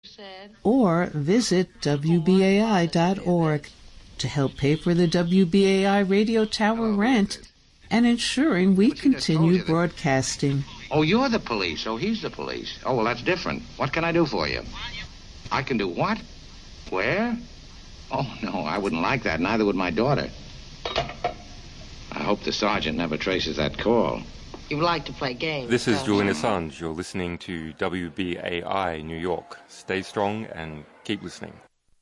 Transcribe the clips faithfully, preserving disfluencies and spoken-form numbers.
or visit W B A I dot org to help pay for the W B A I radio tower rent and ensuring we continue broadcasting. Oh, you're the police. Oh, he's the police. Oh, well, that's different. What can I do for you? I can do what? Where? Oh, no, I wouldn't like that. Neither would my daughter. I hope the sergeant never traces that call. You like to play games. This is Julian Assange. You're listening to W B A I New York. Stay strong and keep listening.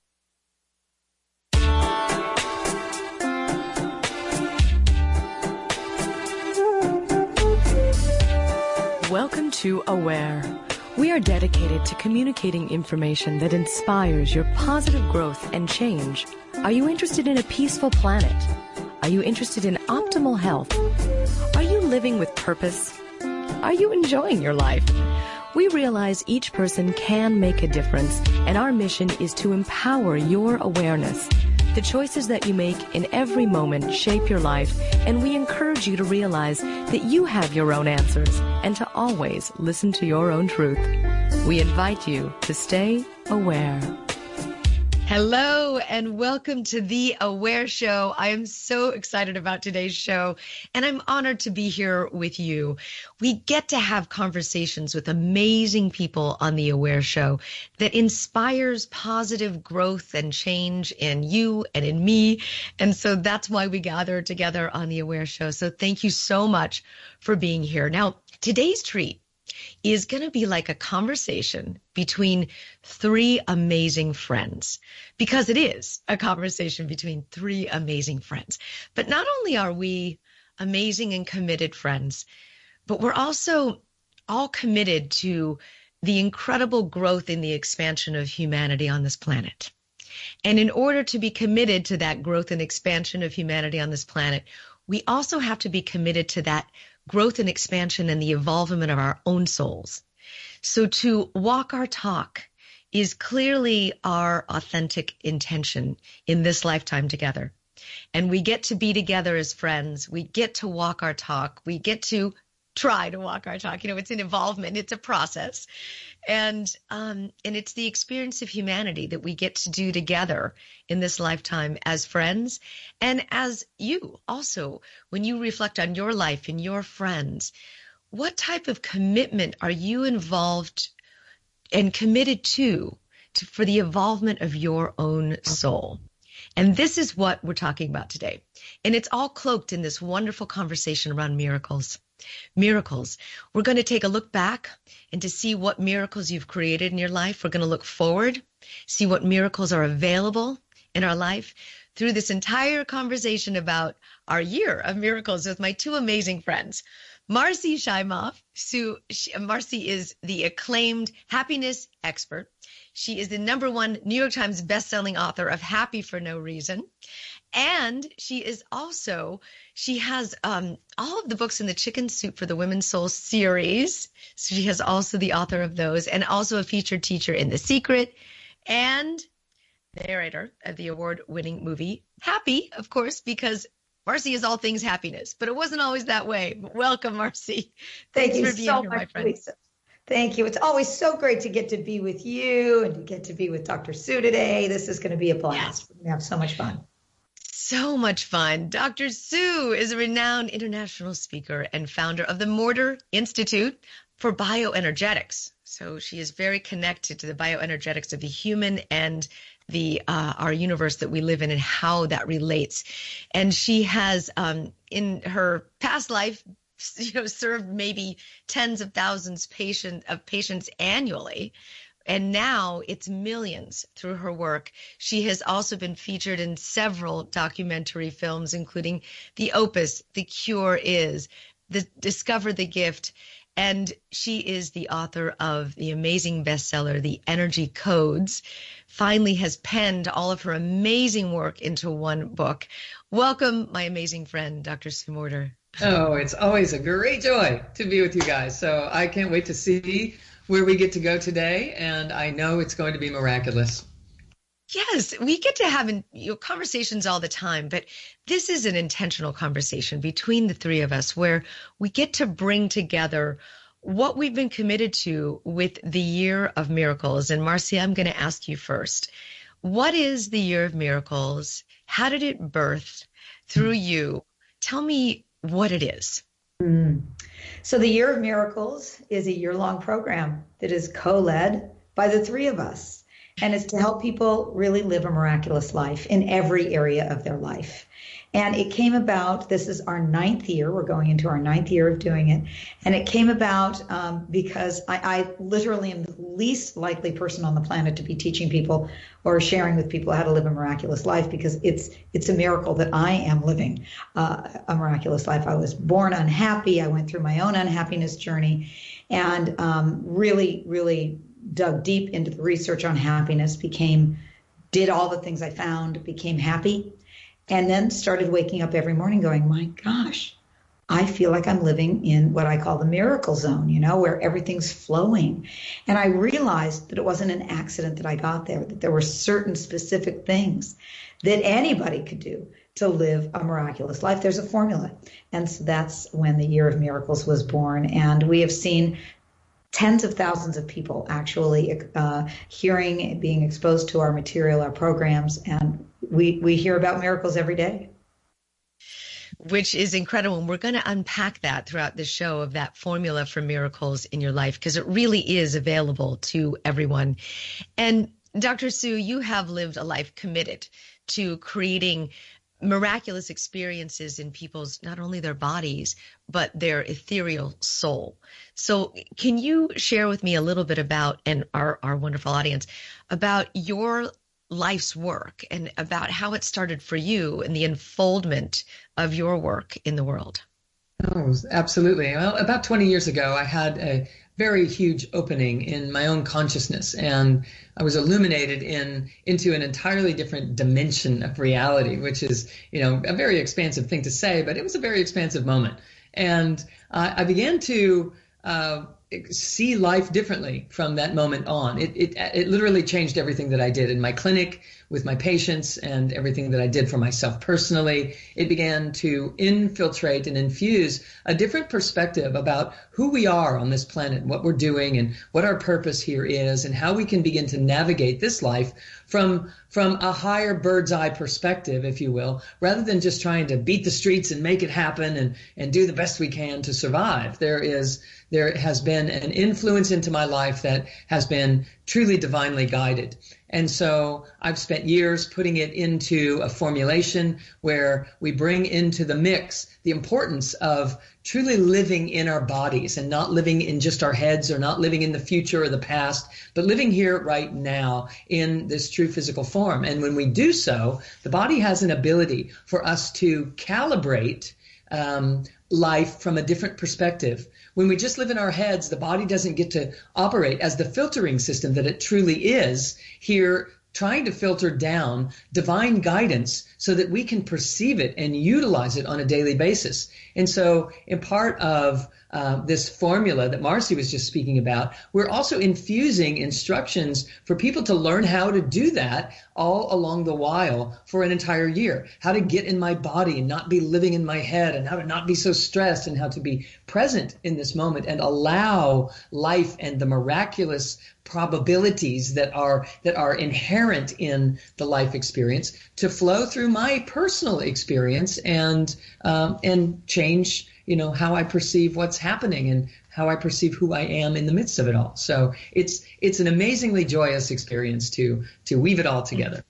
Welcome to Aware. We are dedicated to communicating information that inspires your positive growth and change. Are you interested in a peaceful planet? Are you interested in optimal health? Are you living with purpose? Are you enjoying your life? We realize each person can make a difference, and our mission is to empower your awareness. The choices that you make in every moment shape your life, and we encourage you to realize that you have your own answers and to always listen to your own truth. We invite you to stay aware. Hello and welcome to The Aware Show. I am so excited about today's show, and I'm honored to be here with you. We get to have conversations with amazing people on The Aware Show that inspires positive growth and change in you and in me. And so that's why we gather together on The Aware Show. So thank you so much for being here. Now, today's treat is going to be like a conversation between three amazing friends, because it is a conversation between three amazing friends. But not only are we amazing and committed friends, but we're also all committed to the incredible growth in the expansion of humanity on this planet. And in order to be committed to that growth and expansion of humanity on this planet, we also have to be committed to that growth and expansion and the evolvement of our own souls. So to walk our talk is clearly our authentic intention in this lifetime together. And we get to be together as friends. We get to walk our talk. We get to try to walk our talk. You know, it's an involvement. It's a process. And um, and it's the experience of humanity that we get to do together in this lifetime as friends. And as you also, when you reflect on your life and your friends, what type of commitment are you involved and committed to, to for the involvement of your own soul? And this is what we're talking about today. And it's all cloaked in this wonderful conversation around miracles. Miracles. We're going to take a look back and to see what miracles you've created in your life. We're going to look forward, see what miracles are available in our life through this entire conversation about our year of miracles with my two amazing friends. Marcy Shimoff. So she, Marcy is the acclaimed happiness expert. She is the number one New York Times bestselling author of Happy for No Reason. And she is also, she has um, all of the books in the Chicken Soup for the Women's Soul series. So she has also the author of those, and also a featured teacher in The Secret, and narrator of the award-winning movie Happy, of course, because Marcy is all things happiness, but it wasn't always that way. But welcome, Marcy. Thank Thanks you for being so here, much, my friend. Lisa. Thank you. It's always so great to get to be with you and to get to be with Doctor Sue today. This is going to be a blast. We're going to have so much fun. So much fun. Doctor Sue is a renowned international speaker and founder of the Mortar Institute for Bioenergetics. So she is very connected to the bioenergetics of the human and the uh, our universe that we live in and how that relates. And she has, um, in her past life, you know, served maybe tens of thousands patient, of patients annually. And now it's millions through her work. She has also been featured in several documentary films, including The Opus, The Cure Is, the Discover the Gift. And she is the author of the amazing bestseller, The Energy Codes. Finally has penned all of her amazing work into one book. Welcome, my amazing friend, Doctor Sue Mortar. Oh, it's always a great joy to be with you guys. So I can't wait to see where we get to go today, and I know it's going to be miraculous. Yes, we get to have you know, conversations all the time, but this is an intentional conversation between the three of us where we get to bring together what we've been committed to with the Year of Miracles. And Marcy, I'm going to ask you first. What is the Year of Miracles? How did it birth through you? Tell me what it is. Mm. So the Year of Miracles is a year-long program that is co-led by the three of us. And it's to help people really live a miraculous life in every area of their life. And it came about, this is our ninth year, we're going into our ninth year of doing it. And it came about um, because I, I literally am the least likely person on the planet to be teaching people or sharing with people how to live a miraculous life, because it's it's a miracle that I am living uh, a miraculous life. I was born unhappy. I went through my own unhappiness journey and um, really, really dug deep into the research on happiness, became, did all the things I found, became happy. And then started waking up every morning going, my gosh, I feel like I'm living in what I call the miracle zone, you know, where everything's flowing. And I realized that it wasn't an accident that I got there, that there were certain specific things that anybody could do to live a miraculous life. There's a formula. And so that's when the Year of Miracles was born. And we have seen tens of thousands of people actually uh, hearing, being exposed to our material, our programs, and we, we hear about miracles every day. Which is incredible. And we're going to unpack that throughout the show, of that formula for miracles in your life, because it really is available to everyone. And Doctor Sue, you have lived a life committed to creating miraculous experiences in people's, not only their bodies, but their ethereal soul. So can you share with me a little bit about, and our, our wonderful audience, about your life's work and about how it started for you and the unfoldment of your work in the world? Oh, absolutely. Well, about twenty years ago, I had a very huge opening in my own consciousness, and I was illuminated in into an entirely different dimension of reality, which is, you know, a very expansive thing to say, but it was a very expansive moment. And uh, I began to uh, see life differently from that moment on. It, it it literally changed everything that I did in my clinic with my patients and everything that I did for myself personally. It began to infiltrate and infuse a different perspective about who we are on this planet, what we're doing, and what our purpose here is, and how we can begin to navigate this life from from a higher bird's eye perspective, if you will, rather than just trying to beat the streets and make it happen and, and do the best we can to survive. There is there has been an influence into my life that has been truly divinely guided. And so I've spent years putting it into a formulation where we bring into the mix the importance of truly living in our bodies and not living in just our heads, or not living in the future or the past, but living here right now in this true physical form. And when we do so, the body has an ability for us to calibrate um, life from a different perspective. When we just live in our heads, the body doesn't get to operate as the filtering system that it truly is here, trying to filter down divine guidance so that we can perceive it and utilize it on a daily basis. And so in part of uh, this formula that Marcy was just speaking about, we're also infusing instructions for people to learn how to do that all along the while for an entire year. How to get in my body and not be living in my head, and how to not be so stressed, and how to be present in this moment and allow life and the miraculous probabilities that are that are inherent in the life experience to flow through my personal experience and um, and change, you know, how I perceive what's happening and how I perceive who I am in the midst of it all. So it's it's an amazingly joyous experience to to weave it all together.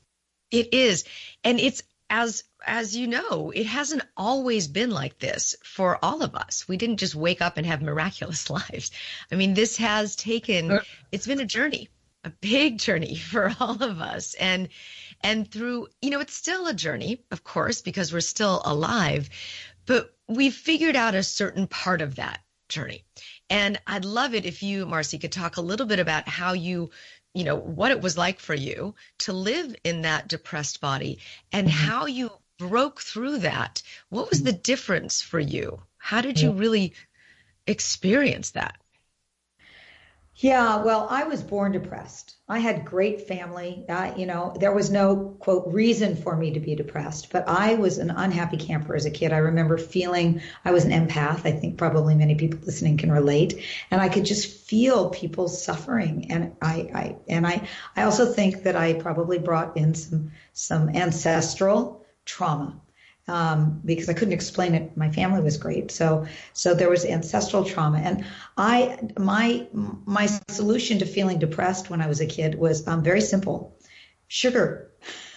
It is, and it's as as you know, it hasn't always been like this for all of us. We didn't just wake up and have miraculous lives. I mean, this has taken, it's been a journey, a big journey for all of us. And, and through, you know, it's still a journey, of course, because we're still alive, but we've figured out a certain part of that journey. And I'd love it if you, Marcy, could talk a little bit about how you, you know, what it was like for you to live in that depressed body, and mm-hmm. how you broke through that. What was the difference for you? How did you really experience that? Yeah, well, I was born depressed. I had great family. Uh, you know, there was no, quote, reason for me to be depressed, but I was an unhappy camper as a kid. I remember feeling I was an empath. I think probably many people listening can relate. And I could just feel people suffering. And I, I and I, I also think that I probably brought in some, some ancestral trauma. Um, because I couldn't explain it. My family was great. So, so there was ancestral trauma. And I, my, my solution to feeling depressed when I was a kid was um, very simple. Sugar.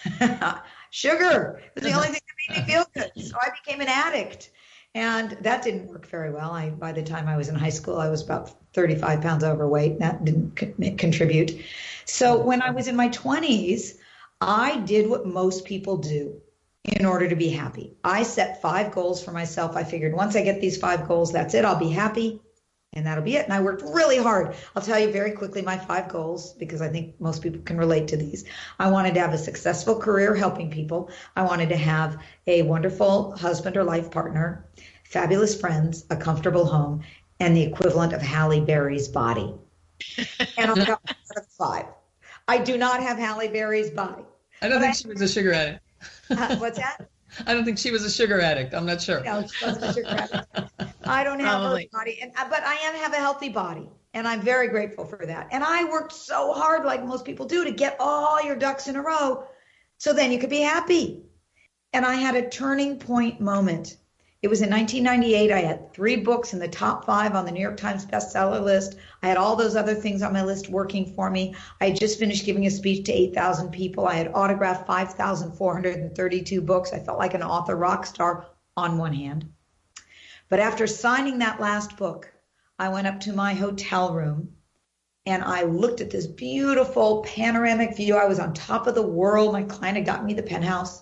Sugar was the only thing that made me feel good. So I became an addict. And that didn't work very well. I, by the time I was in high school, I was about thirty-five pounds overweight. That didn't co- contribute. So when I was in my twenties, I did what most people do in order to be happy. I set five goals for myself. I figured once I get these five goals, that's it. I'll be happy and that'll be it. And I worked really hard. I'll tell you very quickly my five goals because I think most people can relate to these. I wanted to have a successful career helping people. I wanted to have a wonderful husband or life partner, fabulous friends, a comfortable home, and the equivalent of Halle Berry's body. And I got five. I do not have Halle Berry's body. I don't but think I, she was a sugar addict. Uh, what's that? I don't think she was a sugar addict. I'm not sure. No, she wasn't a sugar addict. I don't have Probably. her body, and, but I am have a healthy body, and I'm very grateful for that. And I worked so hard, like most people do, to get all your ducks in a row, so then you could be happy. And I had a turning point moment. It was in nineteen ninety-eight. I had three books in the top five on the New York Times bestseller list. I had all those other things on my list working for me. I had just finished giving a speech to eight thousand people. I had autographed five thousand four hundred thirty-two books. I felt like an author rock star on one hand. But after signing that last book, I went up to my hotel room and I looked at this beautiful panoramic view. I was on top of the world. My client had gotten me the penthouse.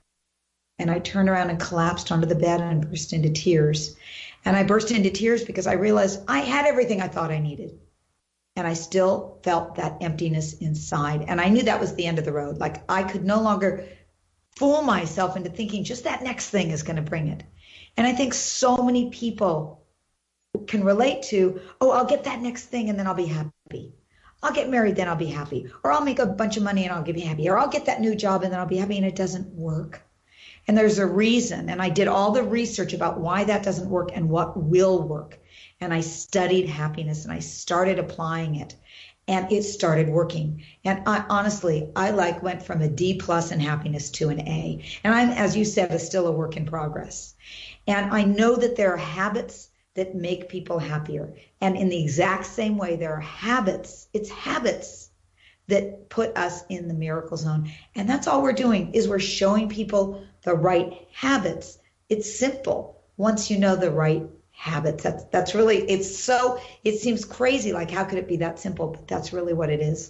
And I turned around and collapsed onto the bed and burst into tears. And I burst into tears because I realized I had everything I thought I needed. And I still felt that emptiness inside. And I knew that was the end of the road. Like I could no longer fool myself into thinking just that next thing is going to bring it. And I think so many people can relate to, oh, I'll get that next thing and then I'll be happy. I'll get married, then I'll be happy. Or I'll make a bunch of money and I'll be happy. Or I'll get that new job and then I'll be happy. And it doesn't work. And there's a reason. And I did all the research about why that doesn't work and what will work. And I studied happiness and I started applying it. And it started working. And I, honestly, I like went from a D plus in happiness to an A. And I'm, as you said, is still a work in progress. And I know that there are habits that make people happier. And in the exact same way, there are habits. It's habits that put us in the miracle zone. And that's all we're doing is we're showing people the right habits. It's simple once you know the right habits. That's that's really, it's so, it seems crazy, like how could it be that simple? But that's really what it is.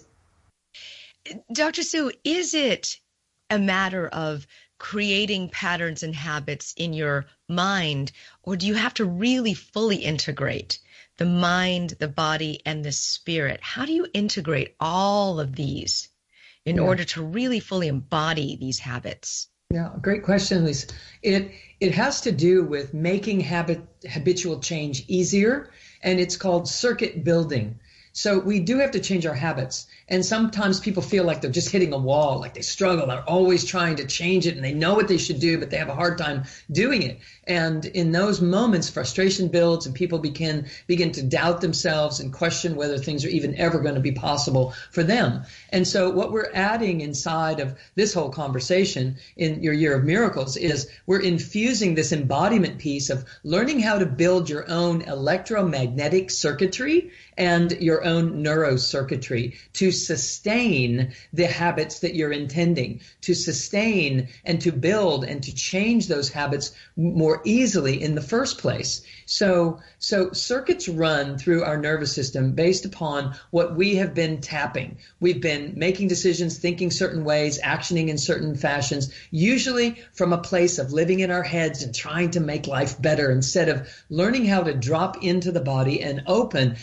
Doctor Sue, is it a matter of creating patterns and habits in your mind, or do you have to really fully integrate the mind, the body, and the spirit? How do you integrate all of these in yeah. order to really fully embody these habits? Yeah, great question, Lisa. It it has to do with making habit habitual change easier, and it's called circuit building. So we do have to change our habits. And sometimes people feel like they're just hitting a wall, like they struggle. They're always trying to change it and they know what they should do, but they have a hard time doing it. And in those moments, frustration builds and people begin, begin to doubt themselves and question whether things are even ever going to be possible for them. And so what we're adding inside of this whole conversation in your Year of Miracles is we're infusing this embodiment piece of learning how to build your own electromagnetic circuitry and your own neurocircuitry to sustain the habits that you're intending, to sustain and to build and to change those habits more easily in the first place. So, so circuits run through our nervous system based upon what we have been tapping. We've been making decisions, thinking certain ways, actioning in certain fashions, usually from a place of living in our heads and trying to make life better instead of learning how to drop into the body and open and allow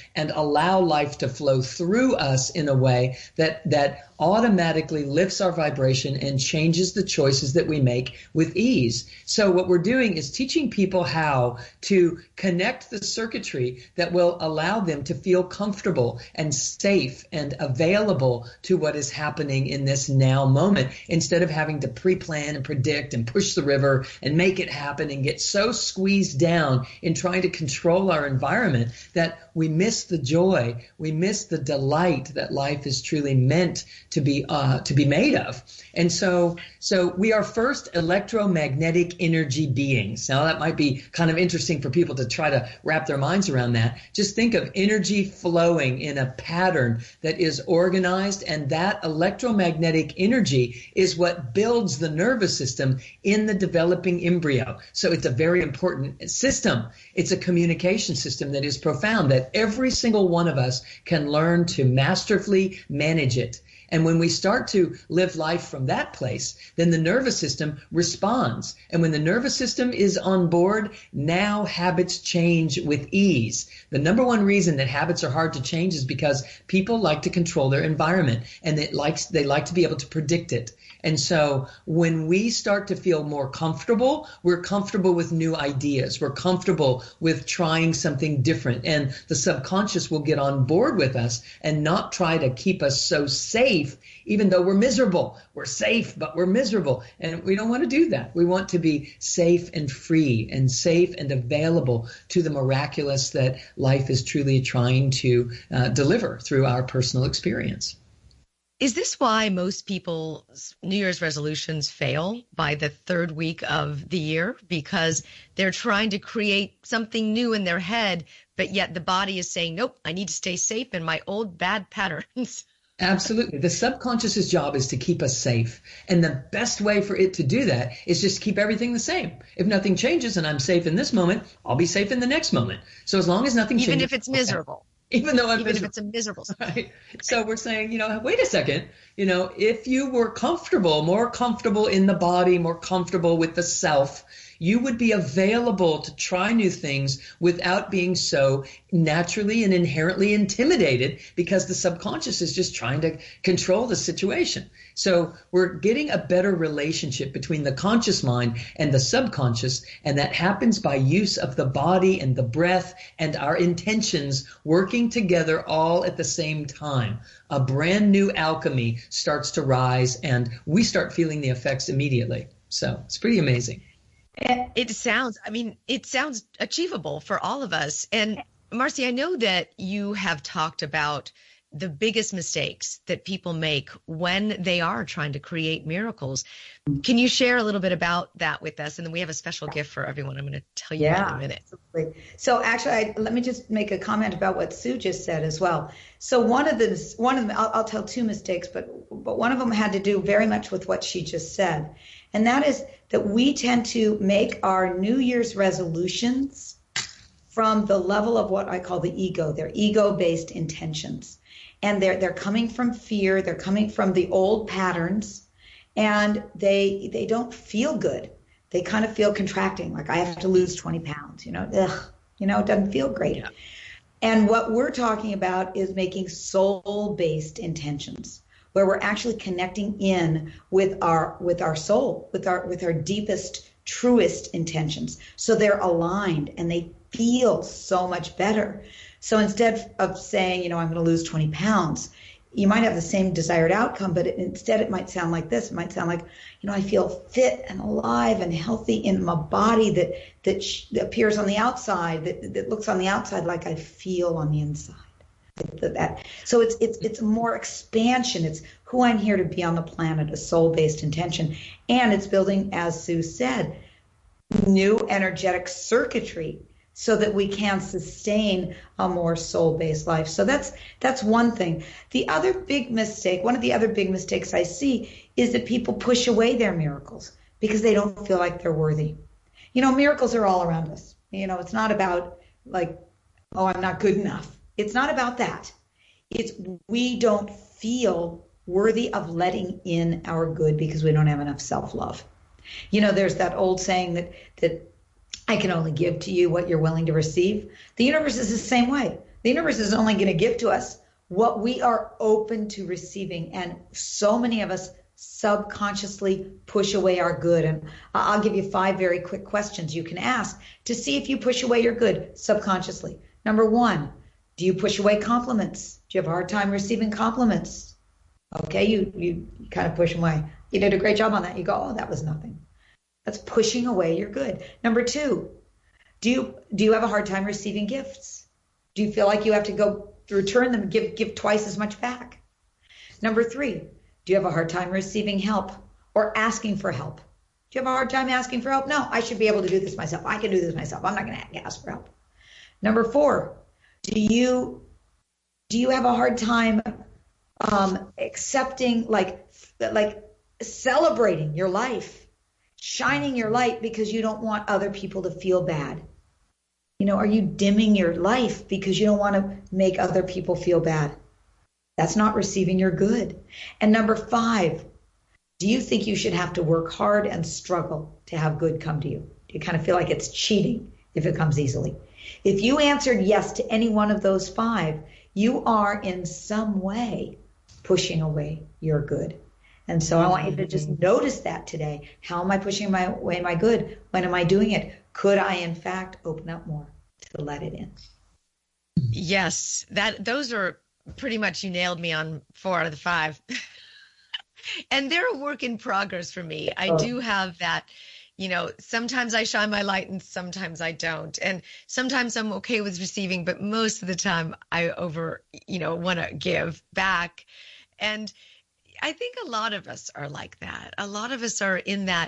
allow life to flow through us in a way that, that automatically lifts our vibration and changes the choices that we make with ease. So what we're doing is teaching people how to connect the circuitry that will allow them to feel comfortable and safe and available to what is happening in this now moment, instead of having to pre-plan and predict and push the river and make it happen and get so squeezed down in trying to control our environment that we miss the joy, we miss the delight that life is truly meant to be uh, to be made of. And so, so we are first electromagnetic energy beings. Now that might be kind of interesting for people to try to wrap their minds around that. Just think of energy flowing in a pattern that is organized, and that electromagnetic energy is what builds the nervous system in the developing embryo. So it's a very important system. It's a communication system that is profound, that every single one of us can learn to masterfully manage it. And when we start to live life from that place, then the nervous system responds. And when the nervous system is on board, now habits change with ease. The number one reason that habits are hard to change is because people like to control their environment, and it likes, they like to be able to predict it. And so when we start to feel more comfortable, we're comfortable with new ideas. We're comfortable with trying something different. And the subconscious will get on board with us and not try to keep us so safe, even though we're miserable. We're safe, but we're miserable. And we don't want to do that. We want to be safe and free and safe and available to the miraculous that life is truly trying to uh, deliver through our personal experience. Is this why most people's New Year's resolutions fail by the third week of the year? Because they're trying to create something new in their head, but yet the body is saying, nope, I need to stay safe in my old bad patterns. Absolutely. The subconscious's job is to keep us safe. And the best way for it to do that is just keep everything the same. If nothing changes and I'm safe in this moment, I'll be safe in the next moment. So as long as nothing changes. Even if it's miserable. Okay. Even though I'm Even miserable. if it's a miserable right? So we're saying, you know, wait a second, you know, if you were comfortable, more comfortable in the body, more comfortable with the self, you would be available to try new things without being so naturally and inherently intimidated, because the subconscious is just trying to control the situation. So we're getting a better relationship between the conscious mind and the subconscious, and that happens by use of the body and the breath and our intentions working together all at the same time. A brand new alchemy starts to rise, and we start feeling the effects immediately. So it's pretty amazing. It sounds, I mean, it sounds achievable for all of us. And Marcy, I know that you have talked about the biggest mistakes that people make when they are trying to create miracles. Can you share a little bit about that with us? And then we have a special gift for everyone. I'm going to tell you yeah, in a minute. Absolutely. So actually, I, let me just make a comment about what Sue just said as well. So one of the, one of them, I'll, I'll tell two mistakes, but, but one of them had to do very much with what she just said. And that is that we tend to make our New Year's resolutions from the level of what I call the ego. They're ego-based intentions. And they're they're coming from fear, they're coming from the old patterns, and they they don't feel good. They kind of feel contracting, like I have to lose twenty pounds, you know, ugh, you know, it doesn't feel great. Yeah. And what we're talking about is making soul-based intentions, where we're actually connecting in with our with our soul, with our with our deepest, truest intentions. So they're aligned and they feel so much better. So instead of saying, you know, I'm going to lose twenty pounds, you might have the same desired outcome, but it, instead it might sound like this. It might sound like, you know, I feel fit and alive and healthy in my body that that, sh- that appears on the outside, that, that looks on the outside like I feel on the inside. That. So it's it's it's more expansion. It's who I'm here to be on the planet, a soul-based intention. And it's building, as Sue said, new energetic circuitry so that we can sustain a more soul-based life. So that's that's one thing. The other big mistake, one of the other big mistakes I see is that people push away their miracles because they don't feel like they're worthy. You know, miracles are all around us. You know, it's not about like, oh, I'm not good enough. It's not about that. It's we don't feel worthy of letting in our good because we don't have enough self-love. You know, there's that old saying that that I can only give to you what you're willing to receive. The universe is the same way. The universe is only going to give to us what we are open to receiving. And so many of us subconsciously push away our good. And I'll give you five very quick questions you can ask to see if you push away your good subconsciously. Number one, do you push away compliments? Do you have a hard time receiving compliments? Okay, you, you kind of push them away. You did a great job on that. You go, oh, that was nothing. That's pushing away your good. Number two, do you do you have a hard time receiving gifts? Do you feel like you have to go return them, give give twice as much back? Number three, do you have a hard time receiving help or asking for help? Do you have a hard time asking for help? No, I should be able to do this myself. I can do this myself. I'm not going to ask for help. Number four, do you do you have a hard time um, accepting, like like celebrating your life, shining your light because you don't want other people to feel bad? You know, are you dimming your life because you don't want to make other people feel bad? That's not receiving your good. And number five, do you think you should have to work hard and struggle to have good come to you? Do you kind of feel like it's cheating if it comes easily? If you answered yes to any one of those five, you are in some way pushing away your good. And so I want you to just notice that today. How am I pushing my, away my good? When am I doing it? Could I, in fact, open up more to let it in? Yes, that those are pretty much, you nailed me on four out of the five. And they're a work in progress for me. I oh. do have that, you know, sometimes I shine my light and sometimes I don't. And sometimes I'm okay with receiving, but most of the time I over, you know, want to give back. And I think a lot of us are like that. A lot of us are in that,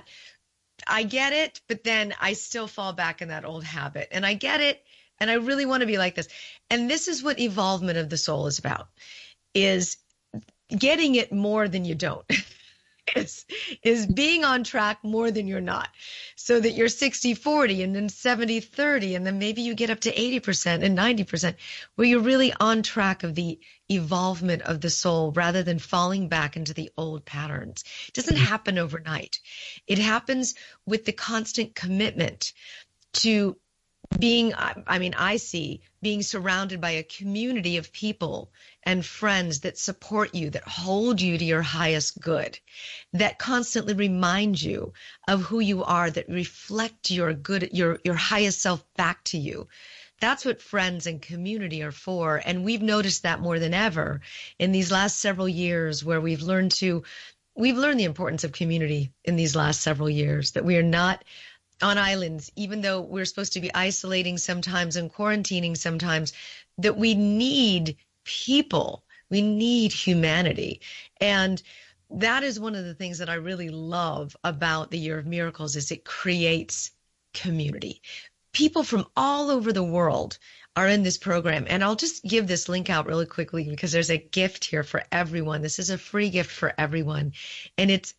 I get it, but then I still fall back in that old habit. And I get it, and I really want to be like this. And this is what evolvement of the soul is about, is getting it more than you don't. is, is being on track more than you're not, so that you're sixty forty and then seventy thirty, and then maybe you get up to eighty percent and ninety percent, where you're really on track of the evolvement of the soul rather than falling back into the old patterns. It doesn't happen overnight. It happens with the constant commitment to being, I mean, I see being surrounded by a community of people and friends that support you, that hold you to your highest good, that constantly remind you of who you are, that reflect your good, your, your highest self back to you. That's what friends and community are for. And we've noticed that more than ever in these last several years, where we've learned to, we've learned the importance of community in these last several years, that we are not on islands, even though we're supposed to be isolating sometimes and quarantining sometimes, that we need people. We need humanity. And that is one of the things that I really love about the Year of Miracles, is it creates community. People from all over the world are in this program. And I'll just give this link out really quickly because there's a gift here for everyone. This is a free gift for everyone. And it's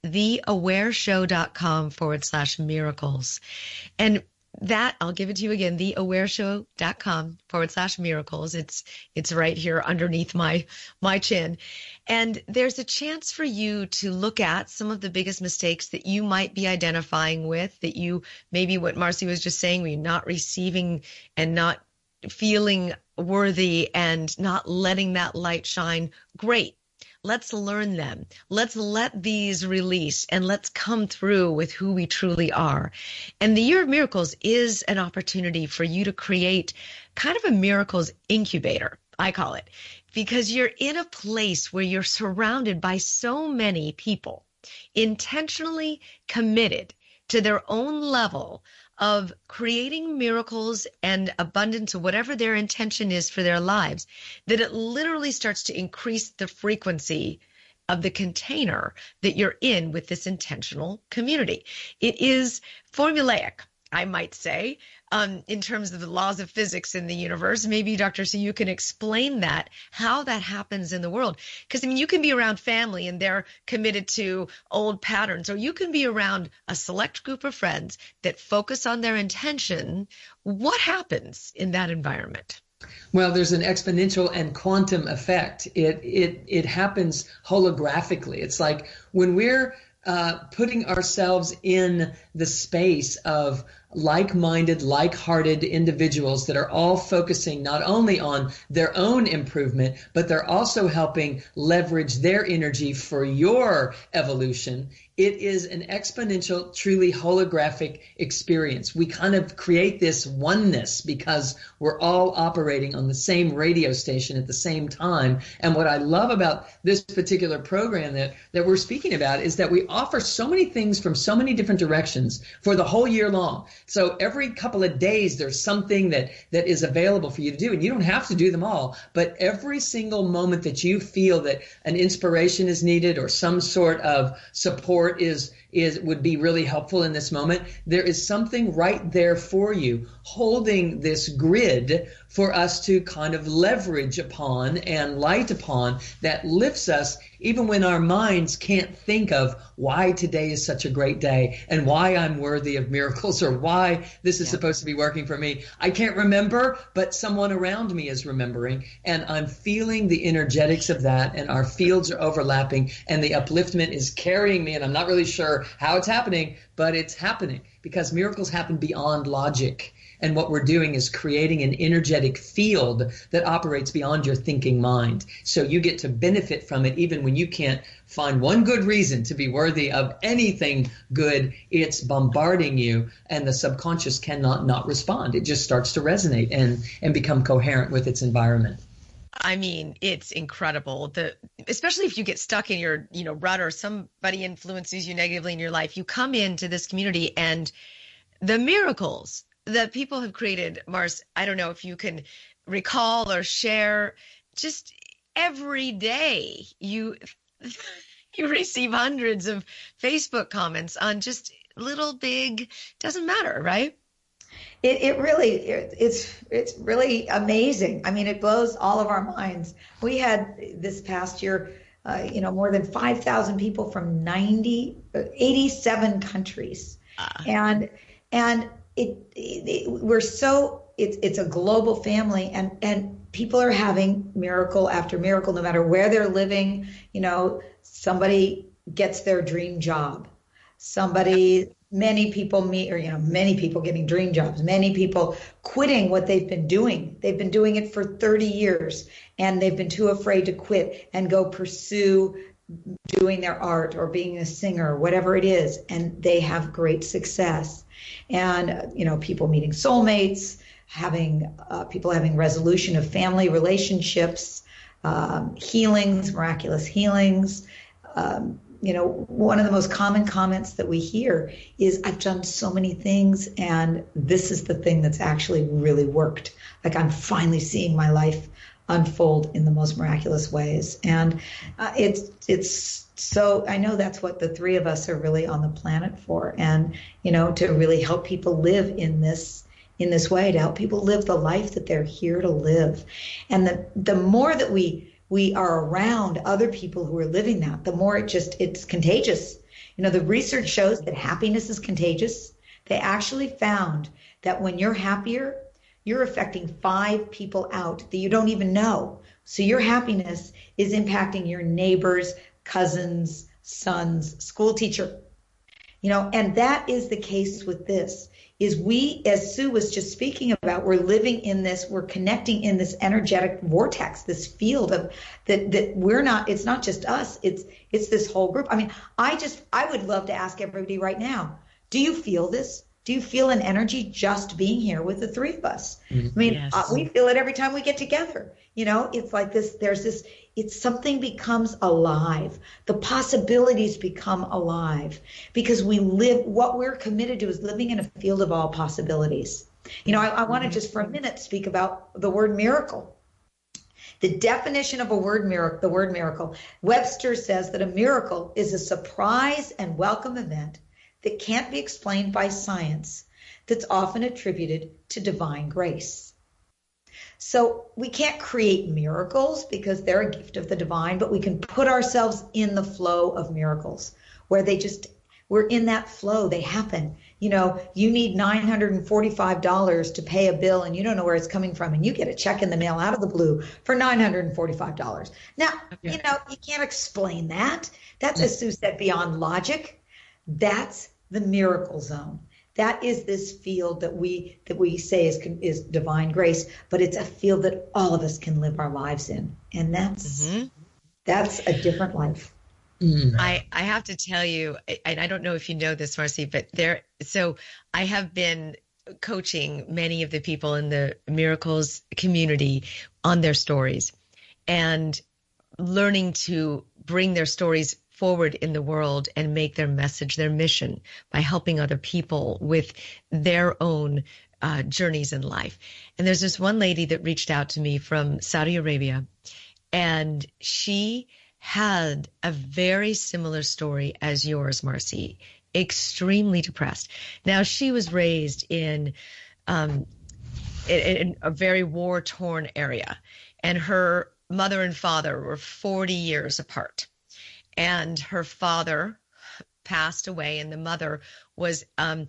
theawareshow.com forward slash miracles. And that, I'll give it to you again, theawareshow.com forward slash miracles. It's, it's right here underneath my, my chin. And there's a chance for you to look at some of the biggest mistakes that you might be identifying with, that you, maybe what Marcy was just saying, where you're not receiving and not feeling worthy and not letting that light shine. Great. Let's learn them. Let's let these release and let's come through with who we truly are. And the Year of Miracles is an opportunity for you to create kind of a miracles incubator, I call it, because you're in a place where you're surrounded by so many people intentionally committed to their own level of creating miracles and abundance, or whatever their intention is for their lives, that it literally starts to increase the frequency of the container that you're in with this intentional community. It is formulaic, I might say, um, in terms of the laws of physics in the universe. Maybe, Doctor C, you can explain that, how that happens in the world. Because, I mean, you can be around family and they're committed to old patterns, or you can be around a select group of friends that focus on their intention. What happens in that environment? Well, there's an exponential and quantum effect. It it it happens holographically. It's like when we're uh, putting ourselves in the space of like-minded, like-hearted individuals that are all focusing not only on their own improvement, but they're also helping leverage their energy for your evolution. It is an exponential, truly holographic experience. We kind of create this oneness because we're all operating on the same radio station at the same time. And what I love about this particular program that, that we're speaking about is that we offer so many things from so many different directions for the whole year long. So every couple of days, there's something that, that is available for you to do. And you don't have to do them all, but every single moment that you feel that an inspiration is needed or some sort of support is is would be really helpful in this moment, there is something right there for you, holding this grid for us to kind of leverage upon and light upon that lifts us even when our minds can't think of why today is such a great day and why I'm worthy of miracles or why this is yeah. supposed to be working for me. I can't remember, but someone around me is remembering, and I'm feeling the energetics of that, and our fields are overlapping, and the upliftment is carrying me, and I'm not really sure how it's happening, but it's happening because miracles happen beyond logic. And what we're doing is creating an energetic field that operates beyond your thinking mind. So you get to benefit from it even when you can't find one good reason to be worthy of anything good. It's bombarding you, and the subconscious cannot not respond. It just starts to resonate and, and become coherent with its environment. I mean, it's incredible. The especially if you get stuck in your, you know, rut or somebody influences you negatively in your life, you come into this community and the miracles that people have created, Mars, I don't know if you can recall or share, just every day you you receive hundreds of Facebook comments on just little, big, doesn't matter, right? It, it really, it, it's it's really amazing. I mean, it blows all of our minds. We had this past year, uh, you know, more than five thousand people from ninety, eighty-seven countries. Uh. And and it, it we're so, it's it's a global family, and, and people are having miracle after miracle, no matter where they're living. You know, somebody gets their dream job. Somebody... Many people meet, or, you know, many people getting dream jobs, many people quitting what they've been doing. They've been doing it for thirty years, and they've been too afraid to quit and go pursue doing their art or being a singer, whatever it is. And they have great success. And, you know, people meeting soulmates, having uh, people having resolution of family relationships, um, healings, miraculous healings, um, you know, one of the most common comments that we hear is, I've done so many things, and this is the thing that's actually really worked. Like, I'm finally seeing my life unfold in the most miraculous ways. And uh, it's it's so, I know that's what the three of us are really on the planet for. And, you know, to really help people live in this in this way, to help people live the life that they're here to live. And the the more that we we are around other people who are living that, the more it just, it's contagious. You know, the research shows that happiness is contagious. They actually found that when you're happier, you're affecting five people out that you don't even know. So your happiness is impacting your neighbors, cousins, sons, school teacher. You know, and that is the case with this. Is we, as Sue was just speaking about, we're living in this, we're connecting in this energetic vortex, this field of that, that we're not, it's not just us, it's it's this whole group. I mean, I just, I would love to ask everybody right now, do you feel this? Do you feel an energy just being here with the three of us? Mm-hmm. I mean, yes. uh, we feel it every time we get together. You know, it's like this, there's this, it's something becomes alive. The possibilities become alive because we live, what we're committed to is living in a field of all possibilities. You know, I, I want to just for a minute speak about the word miracle. The definition of a word miracle, the word miracle, Webster says that a miracle is a surprise and welcome event that can't be explained by science, that's often attributed to divine grace. So we can't create miracles because they're a gift of the divine, but we can put ourselves in the flow of miracles where they just, we're in that flow, they happen. You know, you need nine hundred forty-five dollars to pay a bill and you don't know where it's coming from, and you get a check in the mail out of the blue for nine hundred forty-five dollars. Now, okay. you know, you can't explain that. That's, as Sue said, beyond logic. That's the miracle zone. that is this field that we that we say is is divine grace, but it's a field that all of us can live our lives in, and that's mm-hmm. that's a different life. Mm. I I have to tell you, and I don't know if you know this, Marcy, but there. So I have been coaching many of the people in the Miracles community on their stories, and learning to bring their stories forward in the world and make their message their mission by helping other people with their own uh, journeys in life. And there's this one lady that reached out to me from Saudi Arabia, and she had a very similar story as yours, Marcy, extremely depressed. Now, she was raised in, um, in, in a very war-torn area, and her mother and father were forty years apart. And her father passed away, and the mother was um,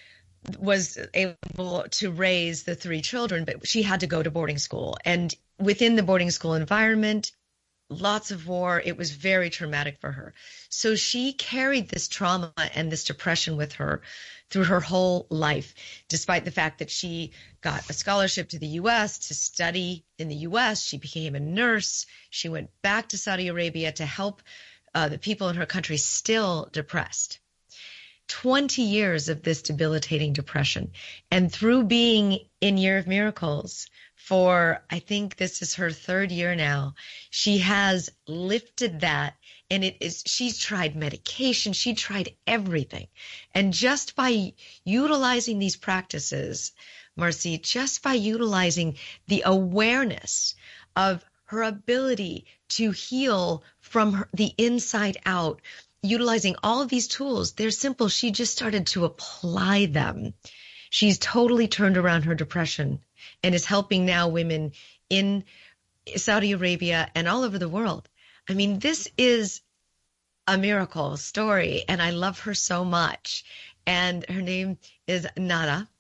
was able to raise the three children, but she had to go to boarding school. And within the boarding school environment, lots of war. It was very traumatic for her. So she carried this trauma and this depression with her through her whole life, despite the fact that she got a scholarship to the U S to study in the U S. She became a nurse. She went back to Saudi Arabia to help Uh, the people in her country still depressed. twenty years of this debilitating depression. And through being in Year of Miracles for, I think this is her third year now, she has lifted that. And it is, she's tried medication. She tried everything. And just by utilizing these practices, Marcy, just by utilizing the awareness of her ability to heal from her, the inside out, utilizing all of these tools. They're simple. She just started to apply them. She's totally turned around her depression and is helping now women in Saudi Arabia and all over the world. I mean, this is a miracle story, and I love her so much. And her name is Nada.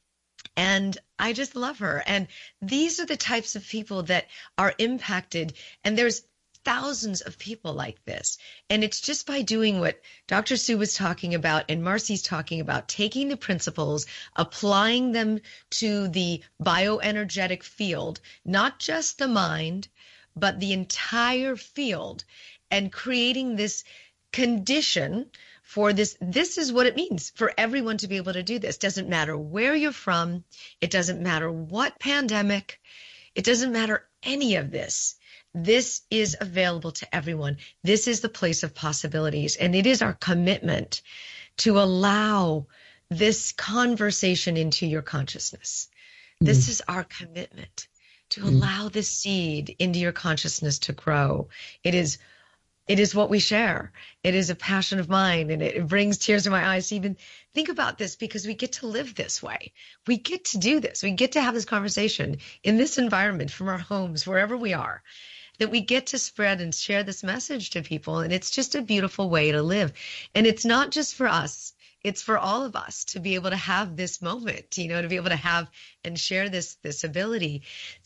And I just love her. And these are the types of people that are impacted. And there's thousands of people like this. And it's just by doing what Doctor Sue was talking about and Marcy's talking about, taking the principles, applying them to the bioenergetic field, not just the mind, but the entire field, and creating this condition for this. This is what it means for everyone to be able to do this. Doesn't matter where you're from. It doesn't matter what pandemic. It doesn't matter any of this. This is available to everyone. This is the place of possibilities. And it is our commitment to allow this conversation into your consciousness. Mm. This is our commitment to mm. allow this seed into your consciousness to grow. It is It is what we share. It is a passion of mine, and it brings tears to my eyes to even think about this, because we get to live this way. We get to do this. We get to have this conversation in this environment, from our homes, wherever we are, that we get to spread and share this message to people. And it's just a beautiful way to live. And it's not just for us. It's for all of us to be able to have this moment, you know, to be able to have and share this this ability.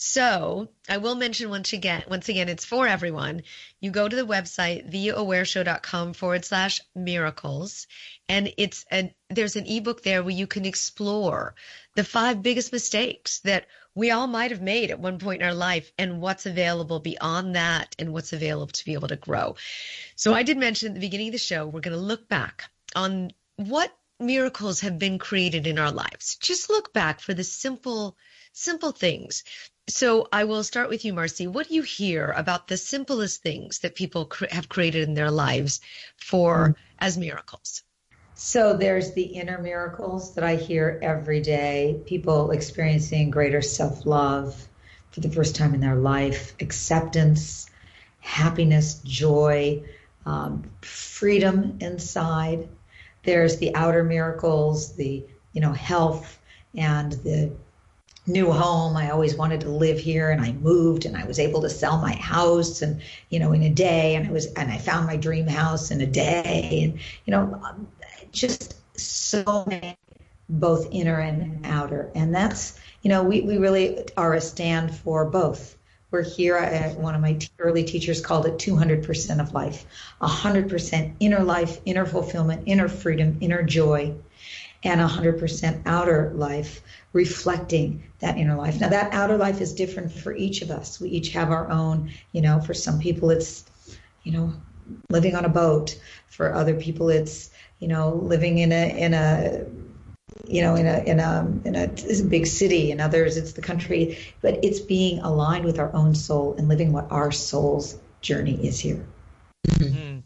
So I will mention once again, once again, it's for everyone. You go to the website, theawareshow.com forward slash miracles. And it's a, there's an ebook there where you can explore the five biggest mistakes that we all might have made at one point in our life, and what's available beyond that, and what's available to be able to grow. So I did mention at the beginning of the show, we're going to look back on what miracles have been created in our lives. Just look back for the simple, simple things. So I will start with you, Marcy. What do you hear about the simplest things that people cre- have created in their lives for mm. as miracles? So there's the inner miracles that I hear every day. People experiencing greater self-love for the first time in their life, acceptance, happiness, joy, um, freedom inside. There's the outer miracles, the, you know, health and the new home. I always wanted to live here, and I moved, and I was able to sell my house, and, you know, in a day, and I was, and I found my dream house in a day, and, you know, just so many, both inner and outer. And that's, you know, we, we really are a stand for both. We're here, I, one of my t- early teachers called it two hundred percent of life, one hundred percent inner life, inner fulfillment, inner freedom, inner joy. and one hundred percent outer life reflecting that inner life. Now, that outer life is different for each of us. We each have our own, you know, for some people it's, you know, living on a boat. For other people it's, you know, living in a, in a, you know, in a, in a, in a, a big city. In others it's the country. But it's being aligned with our own soul and living what our soul's journey is here. Mm-hmm.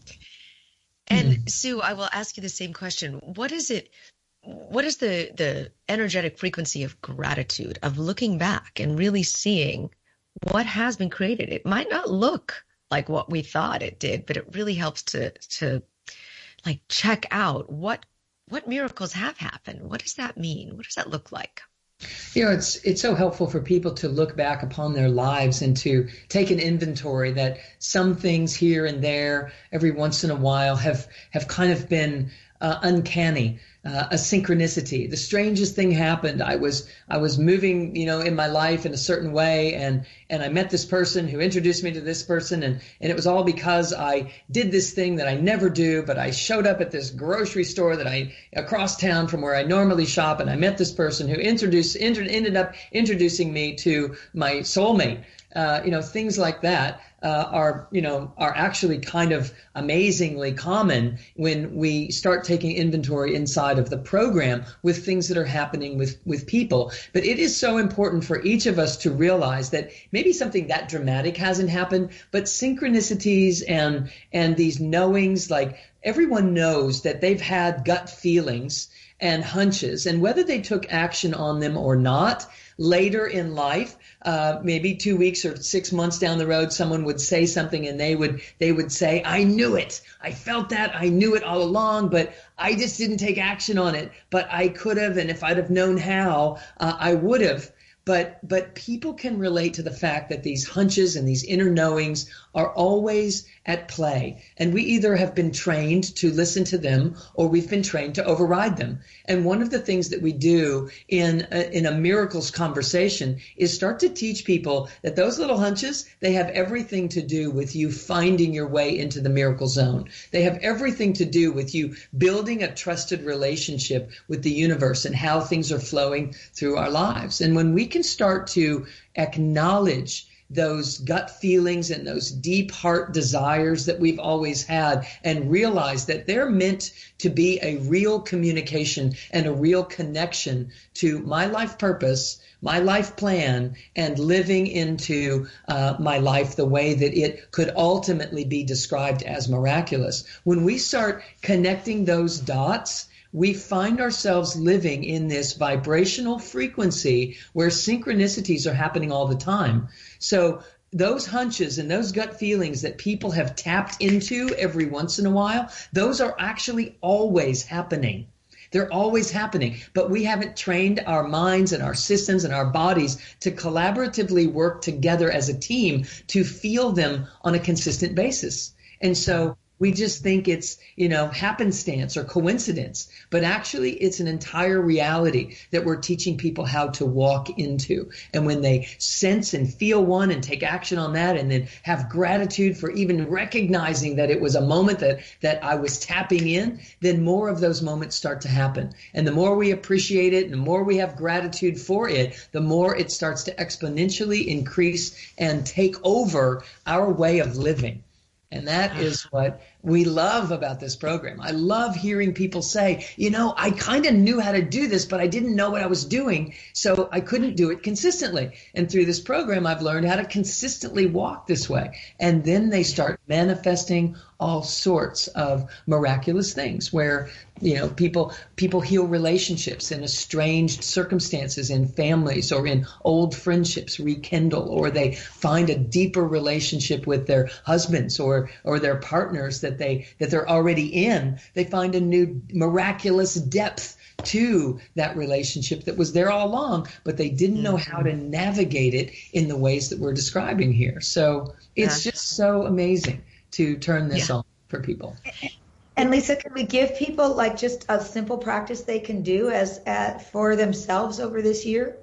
And mm-hmm. Sue, I will ask you the same question. What is it? What is the, the energetic frequency of gratitude, of looking back and really seeing what has been created? It might not look like what we thought it did, but it really helps to to like check out what what miracles have happened. What does that mean? What does that look like? You know, it's it's so helpful for people to look back upon their lives and to take an inventory that some things here and there every once in a while have have kind of been uh, uncanny. Uh, a synchronicity. The strangest thing happened. I was I was moving, you know, in my life in a certain way, and and I met this person who introduced me to this person, and and it was all because I did this thing that I never do, but I showed up at this grocery store that I across town from where I normally shop, and I met this person who introduced inter, ended up introducing me to my soulmate. Uh, you know, things like that uh, are, you know, are actually kind of amazingly common when we start taking inventory inside of the program with things that are happening with, with people. But it is so important for each of us to realize that maybe something that dramatic hasn't happened, but synchronicities and, and these knowings, like everyone knows that they've had gut feelings and hunches, and whether they took action on them or not, later in life, uh, maybe two weeks or six months down the road, someone would say something and they would they would say, I knew it. I felt that. I knew it all along, but I just didn't take action on it. But I could have, and if I'd have known how, uh, I would have. But but people can relate to the fact that these hunches and these inner knowings are always at play. And we either have been trained to listen to them or we've been trained to override them. And one of the things that we do in a, in a miracles conversation is start to teach people that those little hunches, they have everything to do with you finding your way into the miracle zone. They have everything to do with you building a trusted relationship with the universe and how things are flowing through our lives. And when we can start to acknowledge those gut feelings and those deep heart desires that we've always had and realize that they're meant to be a real communication and a real connection to my life purpose, my life plan, and living into uh, my life the way that it could ultimately be described as miraculous. When we start connecting those dots, we find ourselves living in this vibrational frequency where synchronicities are happening all the time. So those hunches and those gut feelings that people have tapped into every once in a while, those are actually always happening. They're always happening, but we haven't trained our minds and our systems and our bodies to collaboratively work together as a team to feel them on a consistent basis. And so we just think it's, you know, happenstance or coincidence, but actually it's an entire reality that we're teaching people how to walk into. And when they sense and feel one and take action on that and then have gratitude for even recognizing that it was a moment that, that I was tapping in, then more of those moments start to happen. And the more we appreciate it and the more we have gratitude for it, the more it starts to exponentially increase and take over our way of living. And that is what we love about this program. I love hearing people say, you know, I kind of knew how to do this, but I didn't know what I was doing, so I couldn't do it consistently. And through this program, I've learned how to consistently walk this way. And then they start manifesting all sorts of miraculous things where, you know, people people heal relationships in estranged circumstances in families or in old friendships rekindle, or they find a deeper relationship with their husbands or or their partners that they that they're already in. They find a new miraculous depth to that relationship that was there all along, but they didn't know how to navigate it in the ways that we're describing here. So it's just so amazing to turn this yeah. on for people. And Lisa, can we give people like just a simple practice they can do as at, for themselves over this year?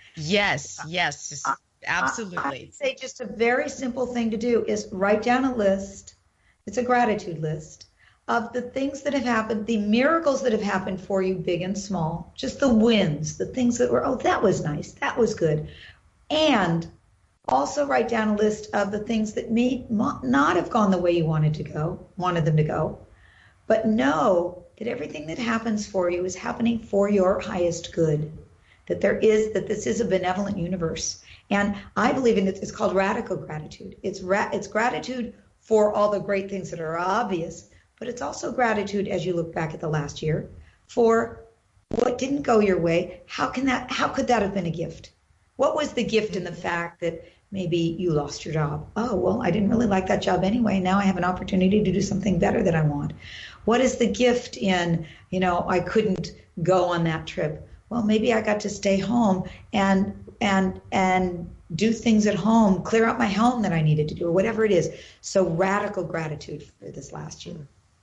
Yes, yes, absolutely. I, I'd say just a very simple thing to do is write down a list. It's a gratitude list of the things that have happened, the miracles that have happened for you, big and small, just the wins, the things that were, oh, that was nice, that was good. And also write down a list of the things that may not have gone the way you wanted to go, wanted them to go, but know that everything that happens for you is happening for your highest good, that there is, that this is a benevolent universe. And I believe in it, it's called radical gratitude. It's ra- it's gratitude for all the great things that are obvious, but it's also gratitude as you look back at the last year for what didn't go your way. How can that, how could that have been a gift? What was the gift in the fact that maybe you lost your job? Oh, well, I didn't really like that job anyway. Now I have an opportunity to do something better that I want. What is the gift in, you know, I couldn't go on that trip? Well, maybe I got to stay home and and and do things at home, clear out my home that I needed to do, or whatever it is. So radical gratitude for this last year.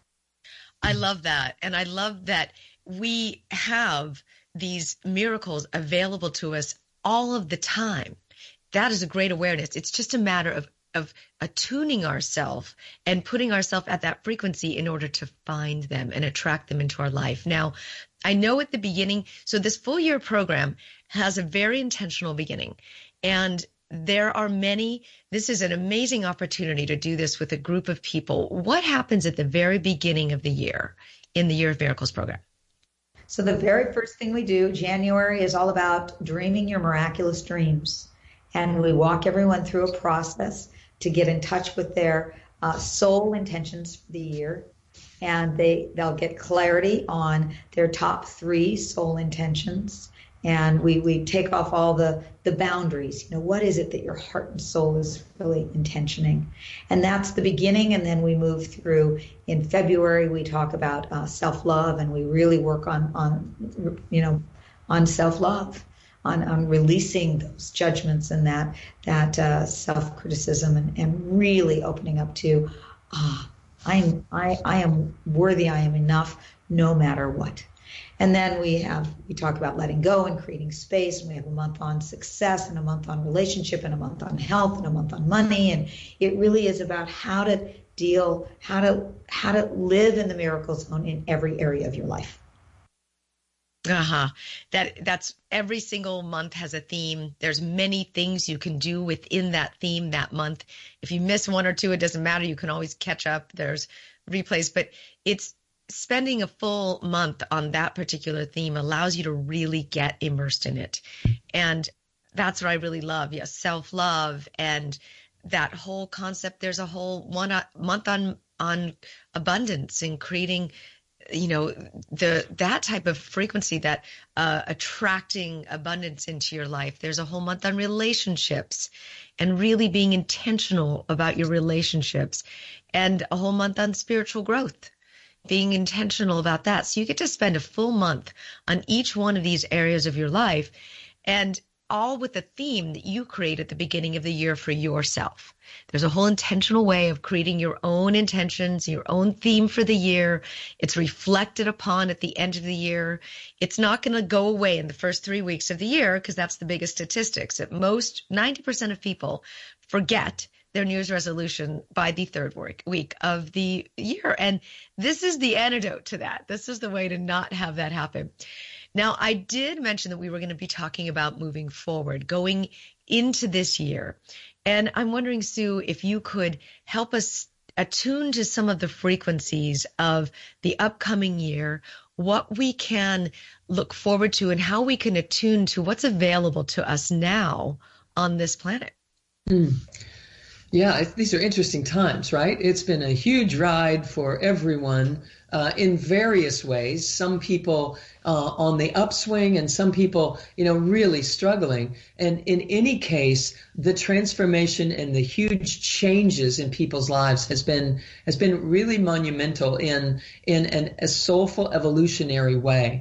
I love that. And I love that we have these miracles available to us all of the time. That is a great awareness. It's just a matter of, of attuning ourselves and putting ourselves at that frequency in order to find them and attract them into our life. Now, I know at the beginning, so this full year program has a very intentional beginning. And there are many, this is an amazing opportunity to do this with a group of people. What happens at the very beginning of the year in the Year of Miracles program? So the very first thing we do, January, is all about dreaming your miraculous dreams. And we walk everyone through a process to get in touch with their uh, soul intentions for the year. And they, they'll get clarity on their top three soul intentions. And we, we take off all the, the boundaries. You know, what is it that your heart and soul is really intentioning? And that's the beginning. And then we move through. In February, we talk about uh, self-love, and we really work on, on you know, on self-love, on, on releasing those judgments and that, that uh, self-criticism, and, and really opening up to, ah, I'm, I, I am worthy, I am enough, no matter what. And then we have, we talk about letting go and creating space, and we have a month on success and a month on relationship and a month on health and a month on money. And it really is about how to deal, how to, how to live in the miracle zone in every area of your life. Uh-huh. That, that's every single month has a theme. There's many things you can do within that theme that month. If you miss one or two, it doesn't matter. You can always catch up. There's replays, but it's, spending a full month on that particular theme allows you to really get immersed in it. And that's what I really love. Yes, self-love and that whole concept. There's a whole one month on, on abundance and creating, you know, the, that type of frequency, that uh, attracting abundance into your life. There's a whole month on relationships and really being intentional about your relationships, and a whole month on spiritual growth, being intentional about that. So you get to spend a full month on each one of these areas of your life, and all with the theme that you create at the beginning of the year for yourself. There's a whole intentional way of creating your own intentions, your own theme for the year. It's reflected upon at the end of the year. It's not going to go away in the first three weeks of the year, because that's the biggest statistics. At most, ninety percent of people forget their New Year's resolution by the third work, week of the year. And this is the antidote to that. This is the way to not have that happen. Now, I did mention that we were going to be talking about moving forward, going into this year. And I'm wondering, Sue, if you could help us attune to some of the frequencies of the upcoming year, what we can look forward to, and how we can attune to what's available to us now on this planet. Mm. Yeah, these are interesting times, right? It's been a huge ride for everyone uh, in various ways. Some people uh, on the upswing, and some people, you know, really struggling. And in any case, the transformation and the huge changes in people's lives has been has been really monumental in in an, a soulful, evolutionary way.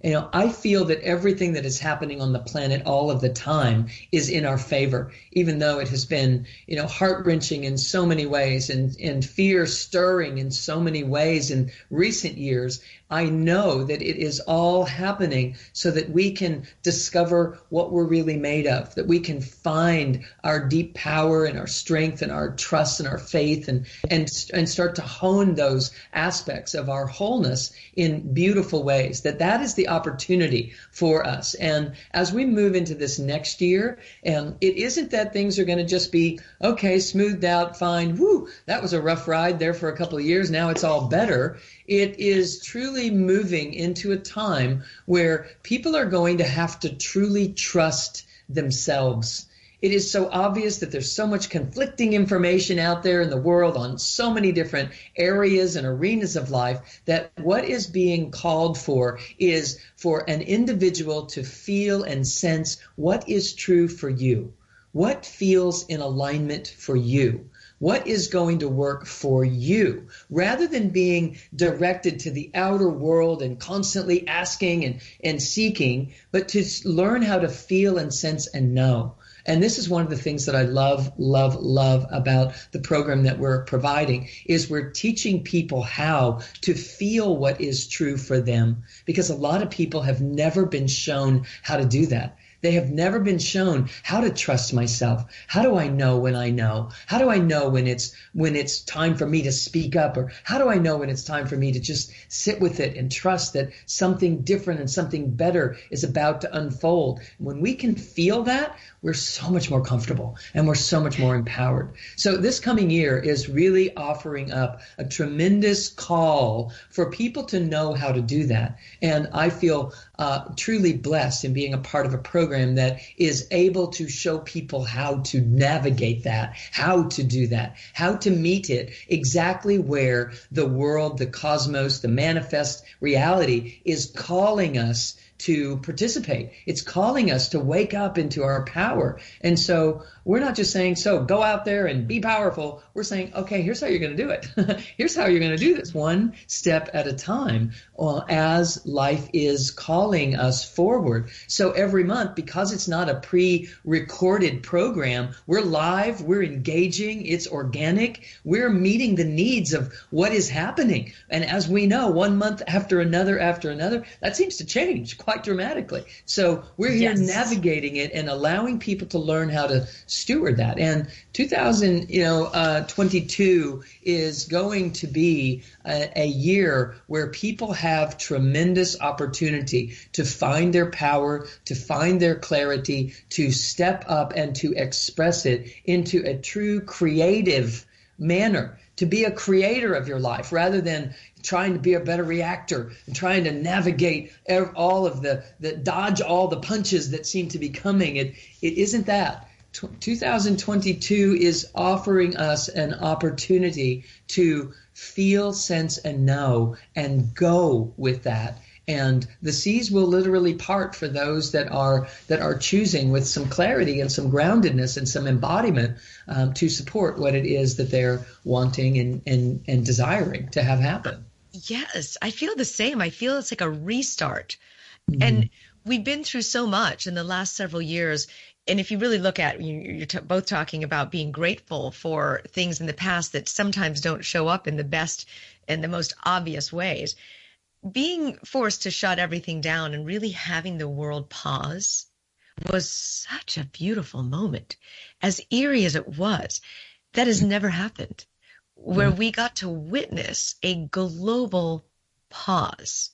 You know, I feel that everything that is happening on the planet all of the time is in our favor, even though it has been, you know, heart-wrenching in so many ways and, and fear-stirring in so many ways in recent years. I know that it is all happening so that we can discover what we're really made of, that we can find our deep power and our strength and our trust and our faith and, and, and start to hone those aspects of our wholeness in beautiful ways, that that is the opportunity for us. And as we move into this next year, um, it isn't that things are going to just be, okay, smoothed out, fine, whoo, that was a rough ride there for a couple of years, now it's all better. It is truly moving into a time where people are going to have to truly trust themselves. It is so obvious that there's so much conflicting information out there in the world on so many different areas and arenas of life that what is being called for is for an individual to feel and sense what is true for you, what feels in alignment for you. What is going to work for you, rather than being directed to the outer world and constantly asking and, and seeking, but to learn how to feel and sense and know. And this is one of the things that I love, love, love about the program that we're providing is we're teaching people how to feel what is true for them, because a lot of people have never been shown how to do that. They have never been shown how to trust myself. How do I know when I know? How do I know when it's when it's time for me to speak up? Or how do I know when it's time for me to just sit with it and trust that something different and something better is about to unfold? When we can feel that, we're so much more comfortable and we're so much more empowered. So this coming year is really offering up a tremendous call for people to know how to do that. And I feel uh, truly blessed in being a part of a program that is able to show people how to navigate that, how to do that, how to meet it exactly where the world, the cosmos, the manifest reality is calling us to participate. It's calling us to wake up into our power. And so we're not just saying, so go out there and be powerful. We're saying, okay, here's how you're going to do it. Here's how you're going to do this one step at a time uh, as life is calling us forward. So every month, because it's not a pre-recorded program, we're live, we're engaging, it's organic, we're meeting the needs of what is happening. And as we know, one month after another after another, that seems to change quite dramatically. So we're here Yes. navigating it and allowing people to learn how to steward that. And two thousand, you know, uh, twenty-two is going to be a, a year where people have tremendous opportunity to find their power, to find their clarity, to step up and to express it into a true creative manner, to be a creator of your life rather than trying to be a better reactor and trying to navigate all of the, the dodge all the punches that seem to be coming. It, it isn't that. two thousand twenty-two is offering us an opportunity to feel, sense, and know and go with that. And the seas will literally part for those that are that are choosing with some clarity and some groundedness and some embodiment um, to support what it is that they're wanting and, and, and desiring to have happen. Yes, I feel the same. I feel it's like a restart. Mm-hmm. And we've been through so much in the last several years. And if you really look at, you're t- both talking about being grateful for things in the past that sometimes don't show up in the best and the most obvious ways. Being forced to shut everything down and really having the world pause was such a beautiful moment. As eerie as it was, that has never happened, where we got to witness a global pause.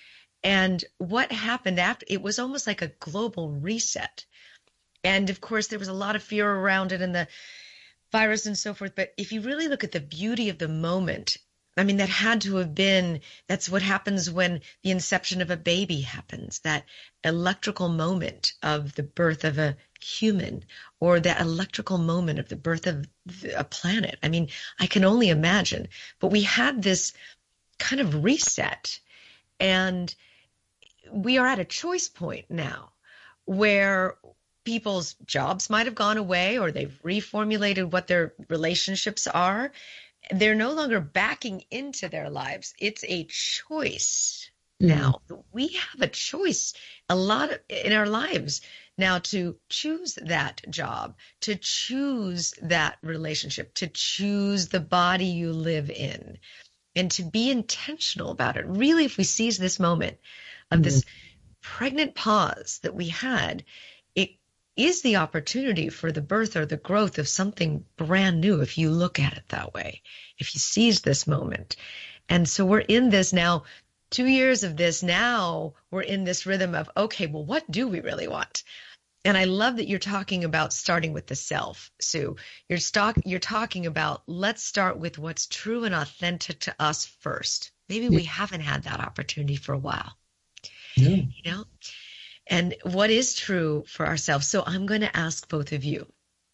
And what happened after, it was almost like a global reset. And of course, there was a lot of fear around it and the virus and so forth. But if you really look at the beauty of the moment, I mean, that had to have been, that's what happens when the inception of a baby happens, that electrical moment of the birth of a human, or that electrical moment of the birth of a planet. I mean, I can only imagine. But we had this kind of reset, and we are at a choice point now where people's jobs might have gone away, or they've reformulated what their relationships are. They're no longer backing into their lives. It's a choice now. We have a choice a lot of, in our lives now to choose that job, to choose that relationship, to choose the body you live in, and to be intentional about it. Really, if we seize this moment of this pregnant pause that we had, it is the opportunity for the birth or the growth of something brand new if you look at it that way, if you seize this moment. And so we're in this now, two years of this, now we're in this rhythm of, okay, well, what do we really want? And I love that you're talking about starting with the self, Sue. You're, stock, you're talking about, let's start with what's true and authentic to us first. Maybe yeah. we haven't had that opportunity for a while, yeah. you know, and what is true for ourselves. So I'm going to ask both of you,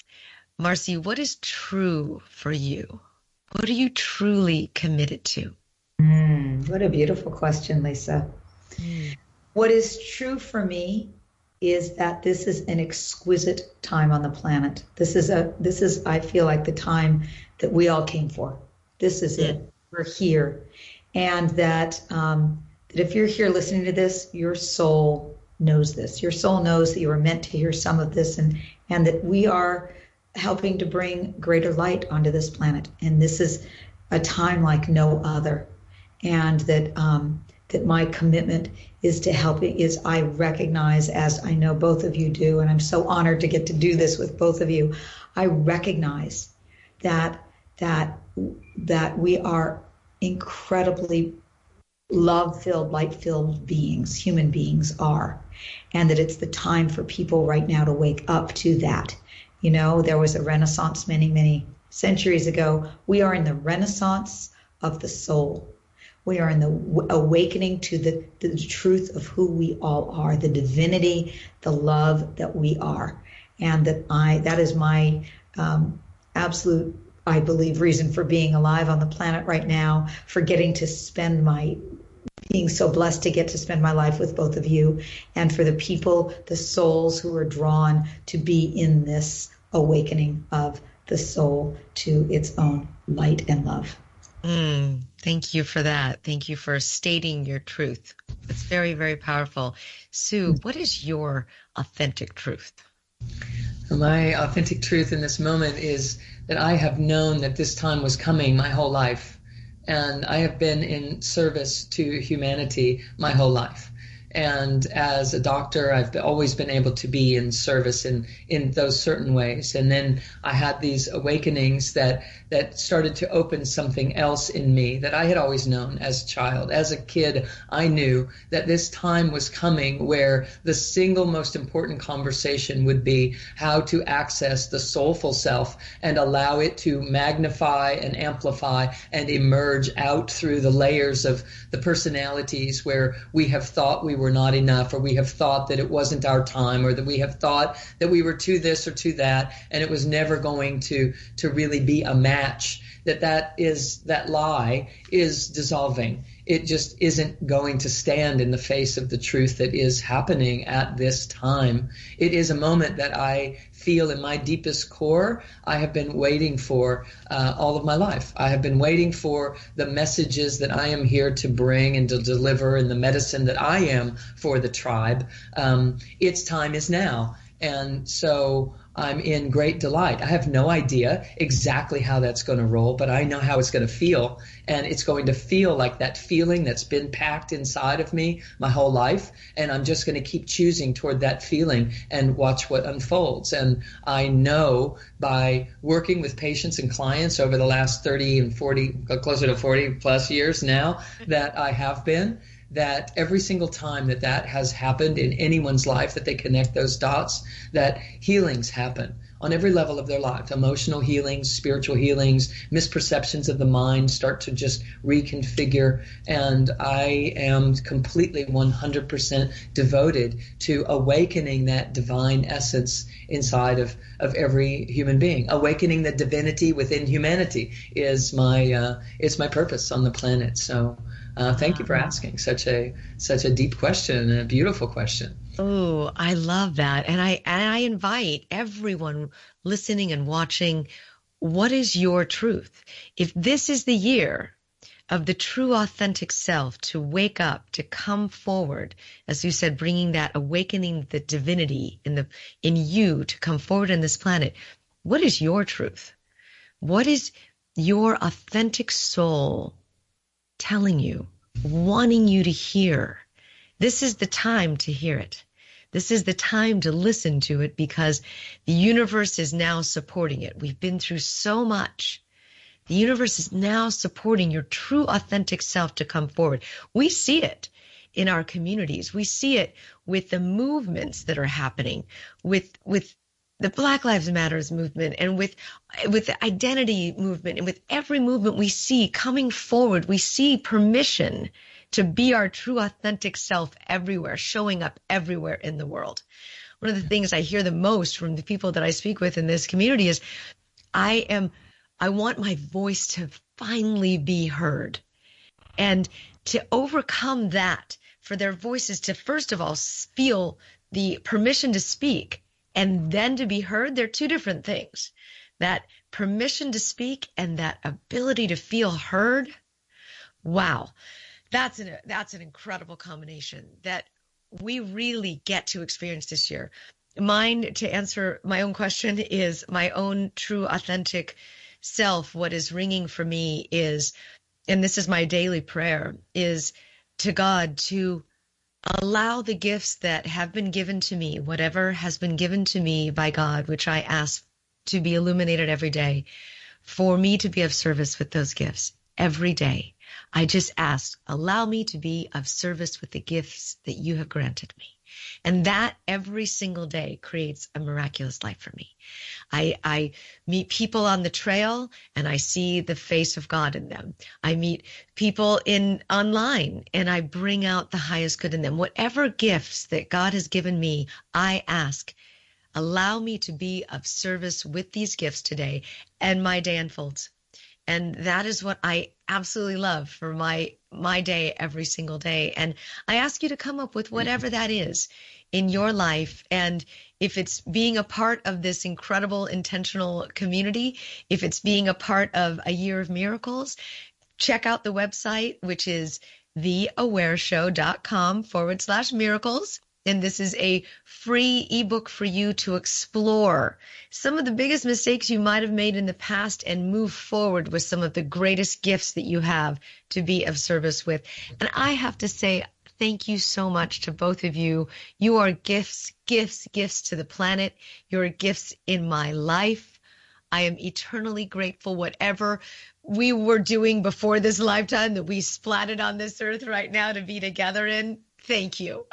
Marcy, what is true for you? What are you truly committed to? Mm, what a beautiful question, Lisa. Mm. What is true for me is that this is an exquisite time on the planet. This is a, this is, I feel like, the time that we all came for. This is yeah. it. We're here. And that, um, that if you're here listening to this, your soul knows this. Your soul knows that you were meant to hear some of this, and, and that we are helping to bring greater light onto this planet. And this is a time like no other. And that, um, that my commitment is to helping, is I recognize, as I know both of you do, and I'm so honored to get to do this with both of you, I recognize that that that we are incredibly love-filled, light-filled beings, human beings are, and that it's the time for people right now to wake up to that. You know, there was a renaissance many, many centuries ago. We are in the renaissance of the soul. We are in the awakening to the, the truth of who we all are, the divinity, the love that we are. And that I, that is my um, absolute, I believe, reason for being alive on the planet right now, for getting to spend my, being so blessed to get to spend my life with both of you, and for the people, the souls who are drawn to be in this awakening of the soul to its own light and love. Mm, thank you for that. Thank you for stating your truth. It's very, very powerful. Sue, what is your authentic truth? My authentic truth in this moment is that I have known that this time was coming my whole life, and I have been in service to humanity my whole life. And as a doctor, I've always been able to be in service in, in those certain ways. And then I had these awakenings that, that started to open something else in me that I had always known as a child. As a kid, I knew that this time was coming where the single most important conversation would be how to access the soulful self and allow it to magnify and amplify and emerge out through the layers of the personalities where we have thought we were not enough, or we have thought that it wasn't our time, or that we have thought that we were too this or too that, and it was never going to to really be a match. That that is that lie is dissolving. It just isn't going to stand in the face of the truth that is happening at this time. It is a moment that I feel in my deepest core I have been waiting for uh, all of my life. I have been waiting for the messages that I am here to bring and to deliver, and the medicine that I am for the tribe. Um, its time is now. And so I'm in great delight. I have no idea exactly how that's going to roll, but I know how it's going to feel. And it's going to feel like that feeling that's been packed inside of me my whole life. And I'm just going to keep choosing toward that feeling and watch what unfolds. And I know by working with patients and clients over the last thirty and forty, closer to forty plus years now that I have been, that every single time that that has happened in anyone's life, that they connect those dots, that healings happen on every level of their life. Emotional healings, spiritual healings, misperceptions of the mind start to just reconfigure. And I am completely one hundred percent devoted to awakening that divine essence inside of, of every human being. Awakening the divinity within humanity is my, uh, is my purpose on the planet. So Uh, thank you for asking such a such a deep question and a beautiful question. Oh, I love that. And I and I invite everyone listening and watching, what is your truth? If this is the year of the true authentic self to wake up, to come forward, as you said, bringing that, awakening the divinity in the in you to come forward in this planet. What is your truth? What is your authentic soul telling you, wanting you to hear? This is the time to hear it. This is the time to listen to it, because the universe is now supporting it. We've been through so much. The universe is now supporting your true authentic self to come forward. We see it in our communities. We see it with the movements that are happening, with with the Black Lives Matters movement, and with with the identity movement, and with every movement we see coming forward. We see permission to be our true authentic self everywhere, showing up everywhere in the world. One of the things I hear the most from the people that I speak with in this community is, I am I want my voice to finally be heard. And to overcome that, for their voices to first of all feel the permission to speak and then to be heard, they're two different things. That permission to speak and that ability to feel heard, wow, that's an, that's an incredible combination that we really get to experience this year. Mine, to answer my own question, is my own true authentic self. What is ringing for me is, and this is my daily prayer, is to God to allow the gifts that have been given to me, whatever has been given to me by God, which I ask to be illuminated every day, for me to be of service with those gifts every day. I just ask, allow me to be of service with the gifts that you have granted me. And that every single day creates a miraculous life for me. I, I meet people on the trail and I see the face of God in them. I meet people in online and I bring out the highest good in them. Whatever gifts that God has given me, I ask, allow me to be of service with these gifts today, and my day unfolds. And that is what I absolutely love for my my day every single day. And I ask you to come up with whatever that is in your life. And if it's being a part of this incredible intentional community, if it's being a part of a year of miracles, check out the website, which is theawareshow.com forward slash miracles. And this is a free ebook for you to explore some of the biggest mistakes you might have made in the past and move forward with some of the greatest gifts that you have to be of service with. And I have to say, thank you so much to both of you. You are gifts, gifts, gifts to the planet. You're gifts in my life. I am eternally grateful. Whatever we were doing before this lifetime that we splatted on this earth right now to be together in, thank you.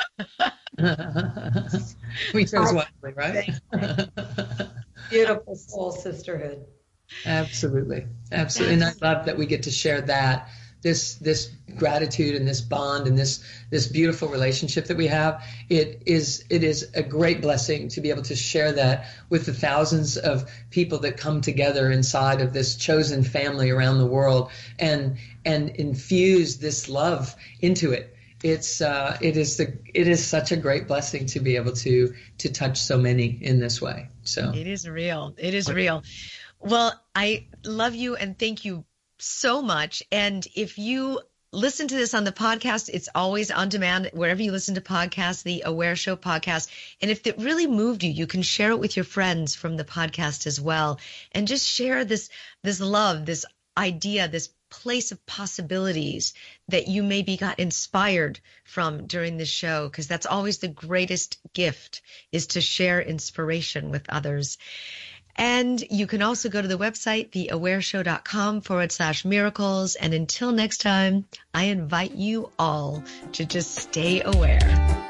We chose wisely, right? Beautiful soul sisterhood. Absolutely. Absolutely. And I love that we get to share that, this this gratitude and this bond and this this beautiful relationship that we have. It is it is a great blessing to be able to share that with the thousands of people that come together inside of this chosen family around the world, and and infuse this love into it. It's uh, it is the it is such a great blessing to be able to to touch so many in this way. So it is real. It is real. Well, I love you and thank you so much. And if you listen to this on the podcast, it's always on demand wherever you listen to podcasts, the Aware Show podcast. And if it really moved you, you can share it with your friends from the podcast as well, and just share this this love, this idea, this place of possibilities that you maybe got inspired from during the show, because that's always the greatest gift, is to share inspiration with others. And you can also go to the website, theawareshow.com forward slash miracles. And until next time, I invite you all to just stay aware.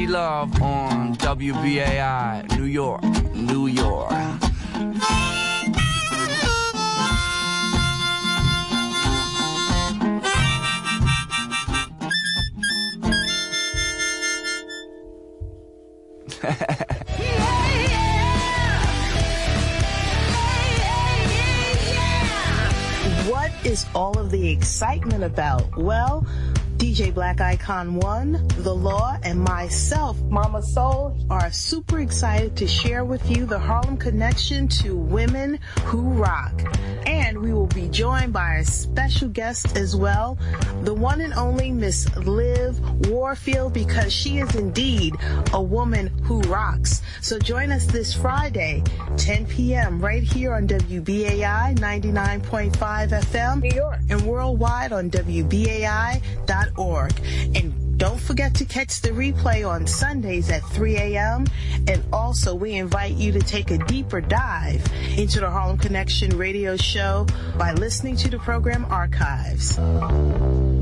She Love on W B A I, New York, New York. What is all of the excitement about? Well, D J Black Icon One, The Law, and myself, Mama Soul, are super excited to share with you the Harlem Connection to Women Who Rock. And we will be joined by a special guest as well, the one and only Miss Liv Warfield, because she is indeed a woman who rocks. So join us this Friday, ten p.m. right here on W B A I ninety-nine point five F M, New York, and worldwide on W B A I dot org. And don't forget to catch the replay on Sundays at three a.m. And also, we invite you to take a deeper dive into the Harlem Connection radio show by listening to the program archives.